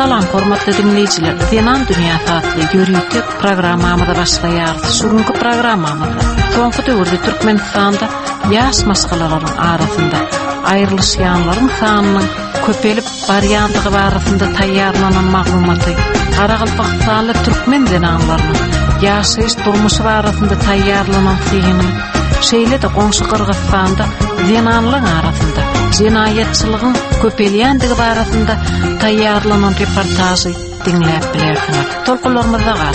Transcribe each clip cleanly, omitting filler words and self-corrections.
Salam hormatly dinleyiciler. Zenan Dünya Tatlı YouTube programmamyza başlaýar. Şugunky programmamyzda soňky döwürde Türkmenistanda ýaş maskalaryň arasynda aýrylýanlaryň sanynyň köpelip barýandygy barasynda taýýarlanan maglumaty, Garagylpakstanly türkmen zenanlarynyň ýaşaýyş durmuşy barasynda taýýarlanan sygyny, şeýle de goňşy Kyrgyzstanda zenanlaryň arasynda jinayetçiligiň köpelýändigi barasynda taýýarlanan reportajy dinläp bilersiňiz. Tolkunlarymyzda gal.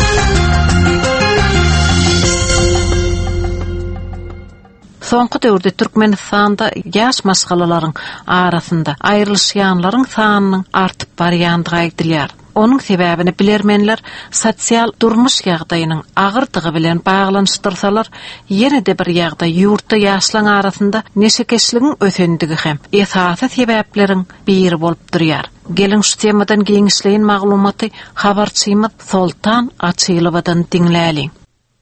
Soňky döwürde Türkmenistanda ýaş maskalaryň arasynda aýrylýanlaryň sanynyň artyp barýandygy aýdylýar. Onun sebäbini bilermenler sosial durmuş ýagdaýynyň agyrdygy bilen baglanyşdyrsalar, ýene de bir ýagdaý ýurtda ýaşlaryň arasynda neşekeşligiň ötendigi hem esasy sebäpleriň biri bolup durýar. Gelin şu temadan geňişleýin maglumaty habarçymyz Soltan Açylowadan dinläliň.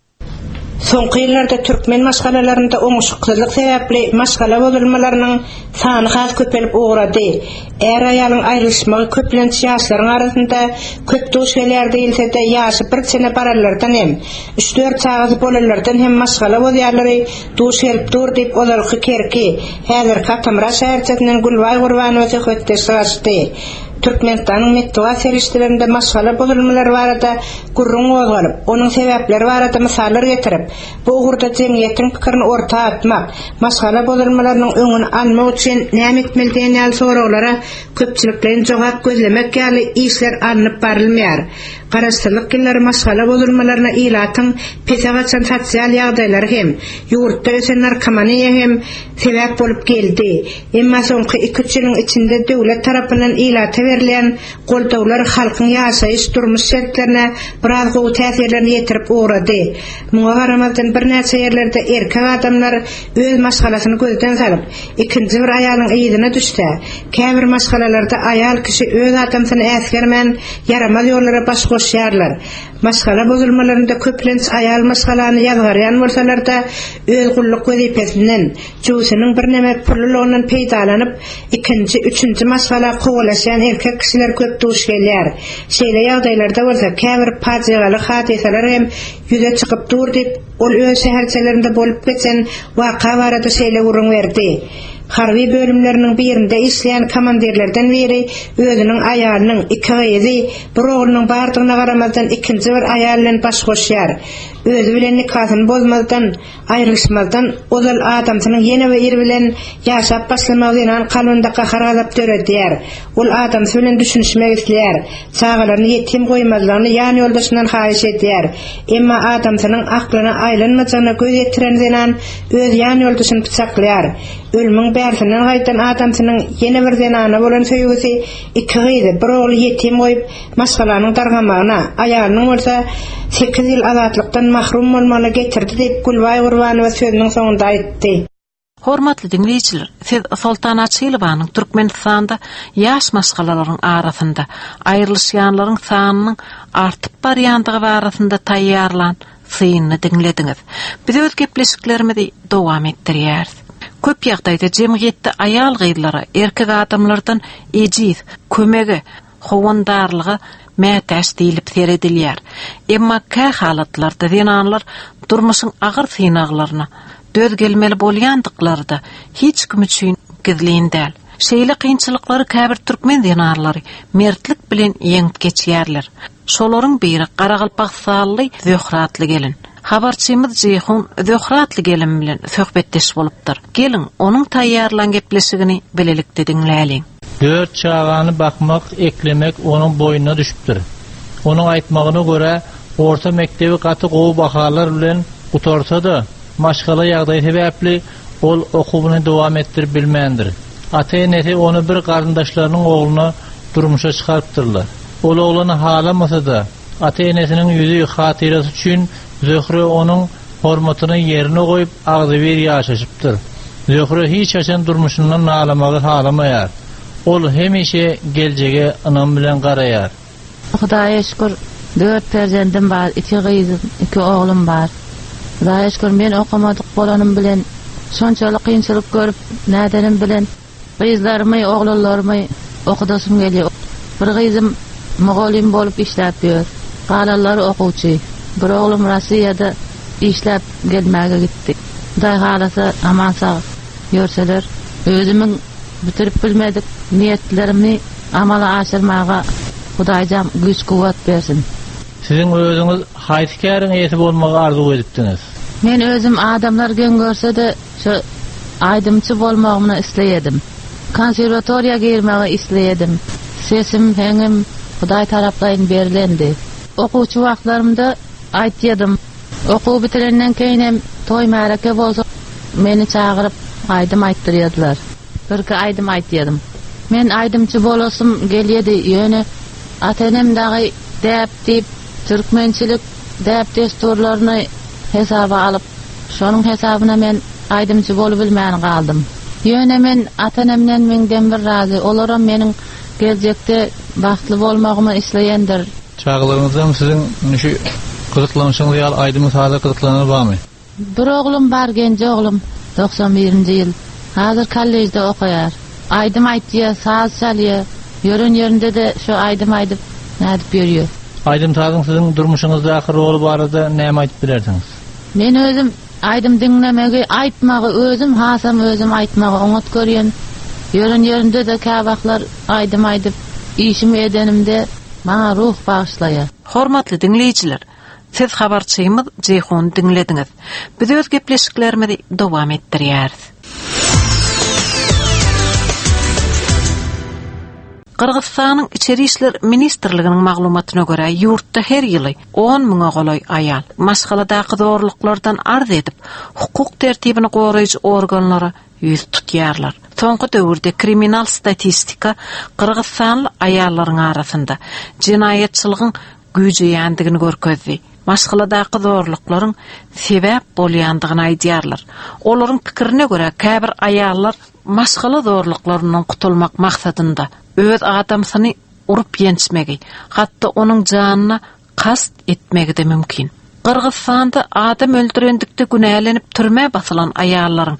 Soňky ýyllarda türkmen maskalalarynda oňuşyklyk sebäpli maskala bolmalarının sany has köpelip ugrady. Er aýalyň aýrylşmagy köplenç ýaşlaryň arasynda köp duşgelerde ýelse-de ýaşy bir sene barallardan hem 3-4 çağız bolalardan hem maskala bolýarlary duş gelip dur diýip olarky kerki. Häzir Katamra şäherçesinden Gulbay Gurbanowy söhbetde şaşdy. Türkmenistanyň metduwa serişlerinde maskala bozulmalary barada gurrun bolýar. Onuň sebäpleri barada misallar getirip, bu ugurda jemgyýetiň pikirini orta atmak, maskala bozulmalarynyň öňüni almak üçin näme etmeli diýen soraglara köpçülikden jogap gözlemek ýaly işler alınıp barylmaýar. Garaşdyrlyk ýyllary maskala bozulmalaryna ilatyň pesagaçan sosial ýagdaýlary hem ýurtda ösen narkomaniýa hem sebäp bolup geldi. Emma soňky 2 ýylyň içinde döwlet tarapyndan ilata berilen goldawlar halkyň ýaşaýyş durmuş şertlerine biraz gowy täsirlerini ýetirip ugrady. Muňa garamazdan bir näçe ýerlerde erkek adamlar öz maskalasyny gözden salyp, ikinji bir aýalyň ýygyna düşdi. Käbir maskalalarda aýal kişi öz adamsyny äsgermän yaramaz ýollara baş goşýarlar. Maskala bozulmalarynda köplenç aýal maskalany ýazgarýan bolsalar da öz gulluk wezipesinden jusynyň bir näme pullygynyň peýdalanyp ikinji, üçünji maskala kowalaşan erkek kişiler köp duş gelýär. Şeýle ýagdaýlarda bolsa käbir pajigaly hadiseler hem ýüze çykyp dur diýip ol öz şäherçelerinde bolup geçen waka barada şeýle gurrun berdi. Harbi bölümlerinin birinde işleyen komandirlerden biri özünün aýalynyň 2 gyzy, bir oglunyň bardygyna garamazdan ikinji bir aýal bilen baş goşýar. Özü bilen nikahyny bozmazdan, aýrylşmazdan ozal adamsynyň ýene bir eri bilen ýaşap başlamagynyň kalynda gaharalap döredýär. Ol adam bilen düşünişmek isleýär. Çağalaryny ýetim goýmazlaryny ýany ýoldaşyndan haýyş edýär. Emma adamsynyň aklyna aýlanmajagyna göz ýetiren zenan öz ýany ýoldaşyny pyçaklýar. Ölümüň bärsinden gaýtan adamsynyň ýene bir zenana bolan söýgüsi 2 gyzy bir ogly ýetim goýup maskalaryň dargamagyna, aýalynyň bolsa 8 ýyl azatlykdan mahrum bolmaly getirdi diýip Gulbay Gurbanowy sözüniň soňunda aýtdy. Hormatly dinleýijiler, siz Soltan Açylowanyň Türkmenistanda ýaş maskalaryň arasynda aýrylýanlaryň sanynyň artyp barýandygy barasynda taýýarlan sygyny dinlediňiz. Biz öz gepleşiklerimizi dowam etdirýäris. Köp ýagdaýda jemgyýetde aýal gyýdylary erkek adamlardan ejiz, kömegi, howandarlygy mätäş diýilip seredilýär. Emma kä halatlarda zenanlar durmuşyň agyr synaglaryna döz gelmeli bolýandyklarynda hiç kim üçin gizlin däl. Şeýle kynçylyklary käbir türkmen zenarlary mertlik bilen ýeňip geçýärler. Şolaryň biri Garagylpakstanly Zöhratly gelin. Habarçymyz Jeyhun Zöhratly gelin bilen söhbetdeş bolupdyr. Gelin onuň taýýarlan gepleşigini bilelikde dinläliň. 4 çağany bakmak, eklemek onuň boyuna düşüpdir. Onuň aýtmagyna görä, orta mektebi gaty gowy bahalar bilen utarsa-da, maşgala ýagdaý sebäpli ol okuwyny dowam etdirip bilmändir. Ata-enesi onu bir garyndaşlarynyň ogluny durmuşa çykarpdyrlar. Ol oglany halamasa-da, ata-enesiniň ýüzi hatyrasy üçin Zöhre onuň hormatyny ýerine goýup agzy bir ýaşaşypdyr. Zöhre hiç açan durmuşundan nalamagy halamaýar. Ol hemişe geljege anam bilen garaýar. Hudaýa şükür 4 perzendim bar, 2 gyzym, 2 oglum bar. Hudaýa şükür men okamadyk bolanym bilen şonçalyk kynçylyk görüp nädenim bilen gyzlarymy, oglanlarymy okudasym gelýär. Bir kızım mugallim bolup işläp ýör. Galanlar okuwçy. Bir oglum Russiýada işläp gelmäge gitdi. Hudaý halasa aman sag ýörseler, özümiň bitirip bilmedik niyetlerimi amala aşyrmaga Hudaýjam güç kuwat bersin. Sizin özüňiz haýsy käriň ýeti bolmagy arzu edipdiňiz? Men özüm adamlar gen görse-de şu aýdymçy bolmagymyny isleýedim. Konservatoriýa girmegi isleýedim. Sesim heňim Hudaý tarapdan berilendi. Okuwçy wagtlarymda aýtýardym. Okuw bitirenden keýinem toý märeke bolsa meni çagyryp aýdym aýtdyrýardylar. Birki aýdym aýtýardym. Men aýdymçy bolasym gelýedi. Ýöne atanem dagy däp diýip türkmençilik däp desturlaryny hesaba alyp, şonuň hesabyna men aýdymçy bolup bilmän galdym. Ýöne men atanemden mingden bir razy. Olaram meniň geljekde bagtly bolmagymy isleýändir. Çağlarınızda sizin şu kızıklanışınız ýaly aýdymyň hazır kızıklanýany barmy? Bir oglum bar, genji oglum, 91-nji ýyl. Hazır kollejde okuýar. Aýdym aýtýar, saz çalýar. Ýören ýerinde de şu aýdym aýdyp nädip berýär. Aýdym tazyň sizin durmuşyňyzda ahir roli barada näme aýdyp bilersiňiz? Men özüm aýdym dinlemegi, aýtmagy özüm hasam özüm aýtmagy oňat görýän. Ýören ýerinde de käbaklar aýdym aýdyp işimi edenimde maňa ruh bagyşlaýar. Hormatly dinleýijiler, siz habarçymyz Jeyhun dinlediňiz. Biz öz gepleşiklerimizi dowam etdirýäris. Kırgızstanyň Içeri işler ministrliginiň maglumatyna görä ýurtda her ýyly 10 000 goloy aýal maşgaladaky zorluklardan arz edip hukuk tertibini goraýjy organlara ýüz tutýarlar. Soňky döwürde kriminal statistika Kırgızstanly aýallaryň arasynda jinaýatçylygyň güýjeýändigini görkezdi. Maşgaladaky zorluklaryň sebäp bolýandygyny aýdýarlar. Olaryň pikirine görä käbir aýallar maşgala zorluklaryndan gutulmak maksadynda öz adamsyny urup ýençmegi, hatda onuň janyna kast etmegi de mümkin. Kırgızstanda adam öldürendikde günälenip türme basylan aýallaryň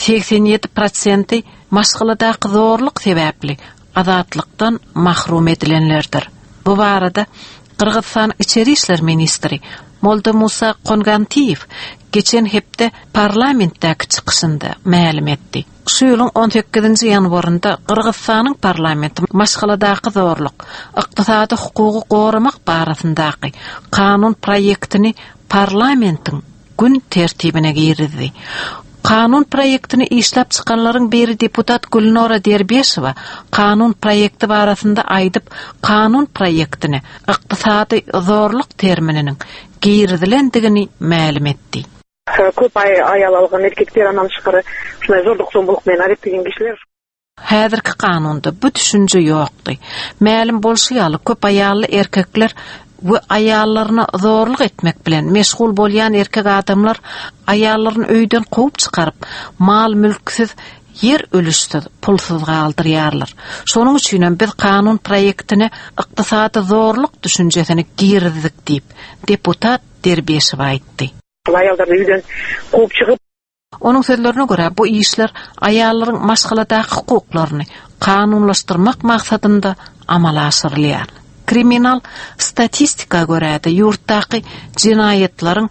87% maşgaladaky zorluk sebäpli azatlykdan mahrum edilenlerdir. Bu barada Kırgızstan İçeri işler ministri Molda Musa Kongantiyev geçen hepde parlamentdäki çykyşynda ma'lum etdi. Şu ýylyň 18-nji ýanwarynda Kırgızstanyň parlamenti maşgaladaky zorluk, ykdysady hukugy goramak barasyndaky kanun proýektini parlamentiň gün tertibine girdi. Kanun proýektini işläp çykanlaryň biri deputat Gülnora Derbeşewa kanun proýekti barasynda aýdyp, kanun proýektini ykdysady zorluk termininiň girdilendigini ma'lum etdi. Köp aýal algan erkekler anan şykary şunday zorluk soňluk bilen arep diýen kişiler. Häzirki kanunda bu düşünje ýokdy. Ma'lum bolşýaly köp aýally erkekler we aýallaryna zorluk etmek bilen meşgul bolýan erkek adamlar aýallaryny öýden goýup çykaryp, mal mülksiz, yer ölüşsiz, pulsuz galdyrýarlar. Şonuň üçin biz kanun proýektine ykdysady zorluk düşünjesini girdik diýip deputat Derbeşew aýtdy. Aýallar öýden goýup çykyp, onun sözlerine görä bu işler aýallaryň maşgaladaky hukuklaryny kanunlaşdyrmak maksadynda amala aşyrylýar. Kriminal statistika görä-de ýurtdaky jinaýatlaryň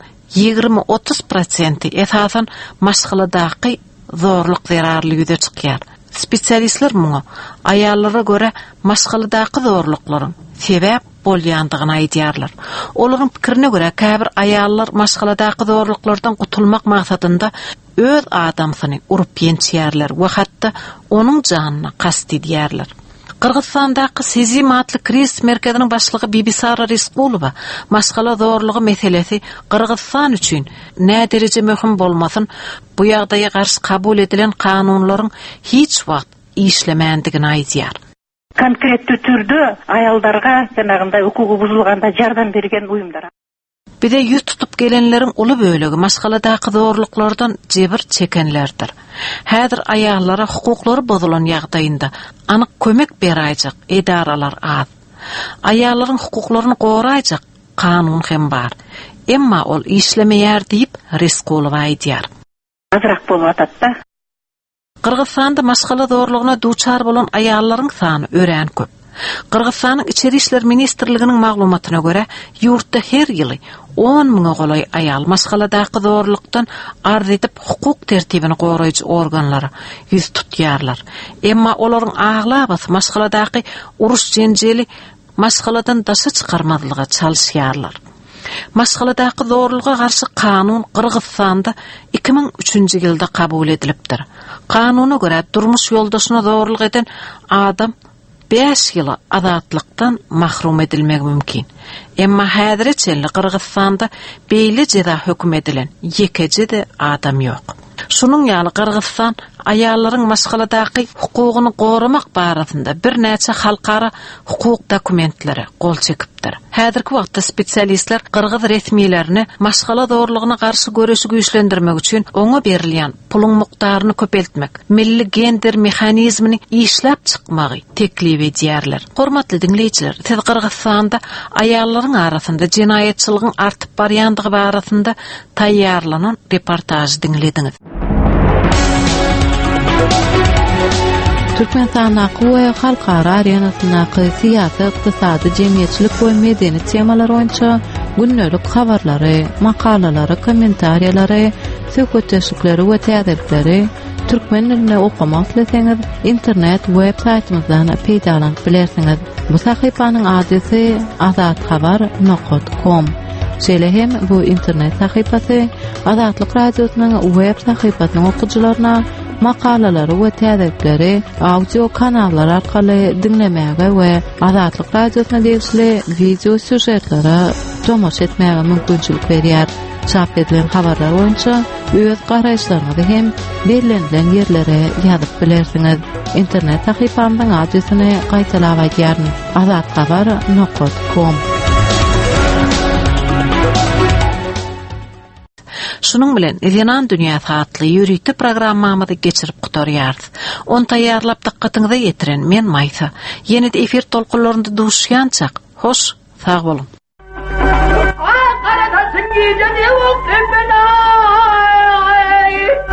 20-30% esasan maşgaladaky zorluk zerarly ýüze çykýar. Spesialistler muňa aýallara görä maşgaladaky zorluklaryň sebäp bolýandygyny aýdýarlar. Olaryň pikirine görä käbir aýallar maşgaladaky zorluklardan gutulmak maksadynda öz adamsyny urup ýençýärler we hatda onuň janyna kast edýärler. Kırgızstandaky Sezim adly kriz merkeziniň başlygy Bibisara Respulowa maşgala zorlugy meselesi Kırgızstan üçin nä derece möhüm bolmasyn bu ýagdaýa garşy kabul edilen kanunlaryň hiç wagt işlemendigini aýdýar. Konkretli türde aýaldarga janagynday hukugy buzulganda jardam bergen uýumlar. Bir de ýüz tutup gelenleriň uly bölegi maşgaladaky zorluklardan jebir çekenlerdir. Häzir aýallara hukuklary bozulan ýagdaýynda anyk kömek berýäjek edaralar az. Aýallaryň hukuklaryny goraýjak kanun hem bar. Emma ol işlemeýär diýip Respulowa aýdýar. Azrak bolup atatda. Kırgızstanda maşgala zorlugyna duçar bolan aýallaryň sany örän köp. Qırğızstanın İçeri İşler Ministerligining maglumatyna görä, ýurtda her ýyly 10.000 golay ayal masgaladaqy zorlukdan arz edip hukuk tertibini goraýjy organlara yüz tutýarlar. Emma olaryň aglabasy masgaladaqy uruş jenjeli masgaladan daşa çykarmadylyga çalyşýarlar. Masgaladaqy zorluğa garşy kanun Qırğızstanda 2003-nji ýylda kabul edilipdir. Kanuny görä durmuş ýoldaşyna zorluk eden adam 5 ýyla azatlykdan mahrum edilmek mümkin. Emma häzirçe Qırğızstanda beýle jeda hökm edilen ýekeci de adam ýok. Şunun ýaly Qırğızstan aýallaryň masgaladaqy hukugyny goramak barasynda bir näçe halkara hukuk dokumentleri gol çekipdir. Häzirki wagtda spesialistler Qırğız resmiýetlerini masgala zorlugyna garşy görüşi güýçlendirmek üçin oňa berilýän puluň mukdaryny köpeltmek, milli gender mehanizmini işläp çykmagy teklip edýärler. Hormatly dinleýijiler, siz Qırğızstanda aýallaryň arasynda jinaýatçylygyň artyp barýandygy barasynda taýýarlanan reportaj dinlediňiz. Türkmenistanaky we halkara arenasynaky syýasy, ykdysady, jemgyýetçilik we medeni temalar boýunça günnelik habarlary, makalalary, kommentariýalary, söhbetleşikleri we täzelikleri türkmen diline okumak isteseňiz internet web saytymyzdan peýdalanyp bilersiňiz. Bu sahypanyň adresi azathabar.com. Şeýle hem bu internet sahypasy Azatlyk radiosynyň web sahypasynyň okuwçylaryna makalalary we täzelikleri audio kanallar arkaly dinlemäge we Azatlyk radiosyna degişli video süjetlere tomoş etmäge mümkinçilik berýär. Çap edilen habarlar boýunça öz garaýşlaryňyzy hem berilen ýerlere ýazyp bilersiňiz. İnternet sahypamyň adresyny gaýtalap aýdýaryn: azathabar.com. Şunun bilen Elyanan Dünýäsi atly ýürüýti programmamyzy geçirip gutarýarys. Onu taýýarlap diqqatyňyza ýetiren men Maýsa. Ýene-de efir tolkunlarynda duşýançak. Hoş, sag bolun. Qaradasyň giýjeni ok